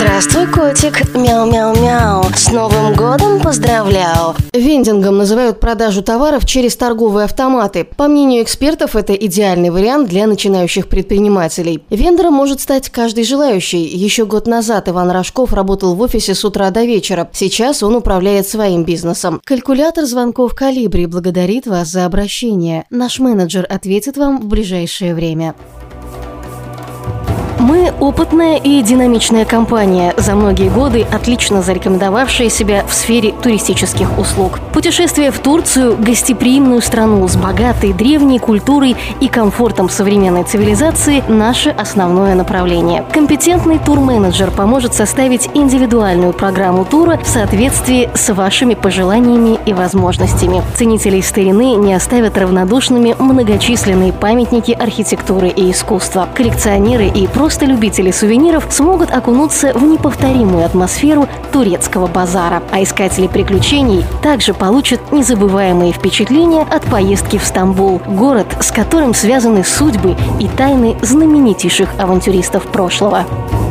Здравствуй, котик, мяу-мяу-мяу, с Новым годом поздравляю. Вендингом называют продажу товаров через торговые автоматы. По мнению экспертов, это идеальный вариант для начинающих предпринимателей. Вендором может стать каждый желающий. Еще год назад Иван Рожков работал в офисе с утра до вечера. Сейчас он управляет своим бизнесом. Калькулятор звонков «Колибри» благодарит вас за обращение. Наш менеджер ответит вам в ближайшее время. Мы опытная и динамичная компания, за многие годы отлично зарекомендовавшая себя в сфере туристических услуг. Путешествие в Турцию – гостеприимную страну с богатой древней культурой и комфортом современной цивилизации – наше основное направление. Компетентный турменеджер поможет составить индивидуальную программу тура в соответствии с вашими пожеланиями и возможностями. Ценителей старины не оставят равнодушными многочисленные памятники архитектуры и искусства. Коллекционеры и просто любители сувениров смогут окунуться в неповторимую атмосферу турецкого базара. А искатели приключений также получат незабываемые впечатления от поездки в Стамбул, город, с которым связаны судьбы и тайны знаменитейших авантюристов прошлого.